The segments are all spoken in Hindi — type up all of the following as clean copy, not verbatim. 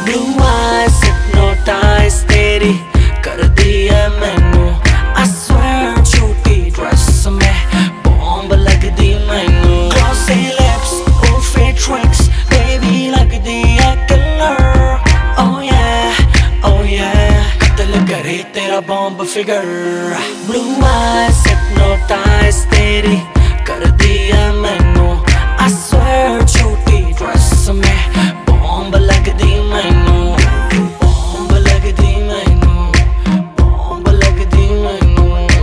Blue eyes hypnotize तेरी कर दी है मैनू I swear छोटी ड्रेस में बॉम्ब लग दी मैनू Glossy lips, oh fake tricks baby लग दी है killer Oh yeah कत्ल करे तेरा bomb figure Blue eyes hypnotize तेरी कर दी है मैनू I swear छोटी ड्रेस में बॉम्ब लग दी मैनू बॉम्ब लग दी मैनू बॉम्ब लग दी मैनू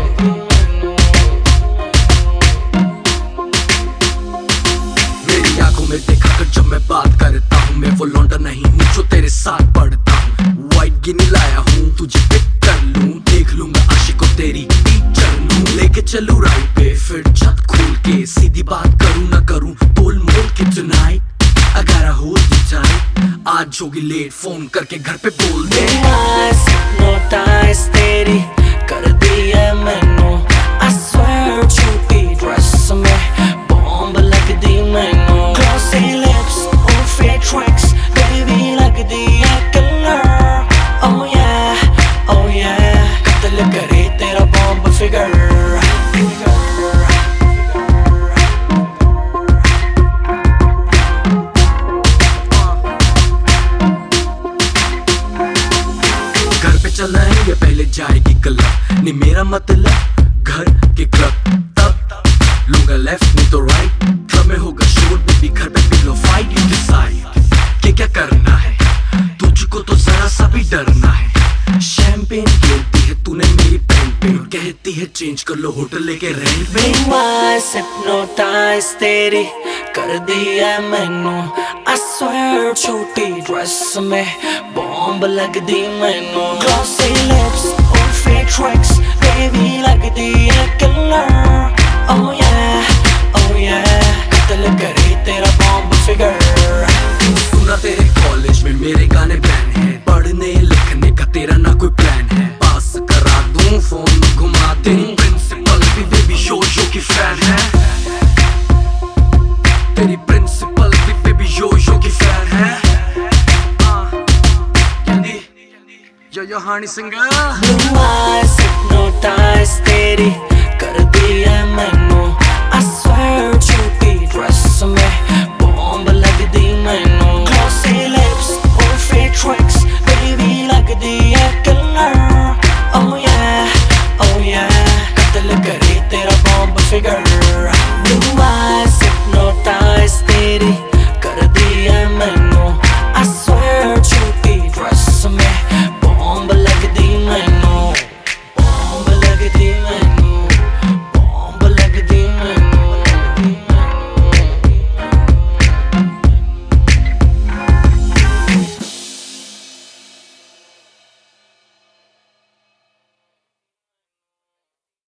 मेरी आंखों में देखा कर जब मैं बात करता हूँ मैं वो लौंडा नहीं हूँ जो तेरे साथ पढ़ता हूँ वाइट गिनी लाया हूँ तुझे पिक कर लूँ देख लूंगा आशिकों तेरी टीचर लूँ लेके चलूँ राइट पे फिर छत खोल के सीधी बात करूँ ना करूँ तोल मोल के tonight I gotta hold you tight आज होगी लेट फोन करके घर पे बोल दे Blue eyes hypnotize तेरी कर दी है मैनू I swear छोटी ड्रेस में बॉम्ब लग दी मैनू Glossy lips, oh fake tricks baby लग दी है killer Oh yeah कत्ल करे तेरा बॉम्ब फिगर चलना है या पहले जाएगी क्लब नहीं मेरा मतलब घर के क्लब तब लूंगा लेफ्ट नहीं तो राइट क्लब में होगा शोर बेबी घर पे पिलो फाइट यू डिसाइड कि क्या करना है तुझको तो जरा सा भी डरना है शैंपेन गिरती है तूने मेरी पैंट पे कहती है चेंज कर लो होटल लेके रेंट पे Blue eyes hypnotize तेरी कर दी है मैनू I swear छोटी ड्रेस में बॉम्ब लग दी मैनू Glossy lips, oh fake tricks baby लग दी है killer Oh yeah कत्ल करे तेरा बॉम्ब फिगर सुना तेरे कॉलेज में मेरे गाने बैन है पढ़ने लिखने का तेरा ना कोई प्लान है पास करा दूं फोन घुमा दे प्रिंसिपल भी बेबी शो की फैन है तेरी प्रिंसिपल भी बेबी शो की फैन है कहती yo Honey singer Blue eyes hypnotize तेरी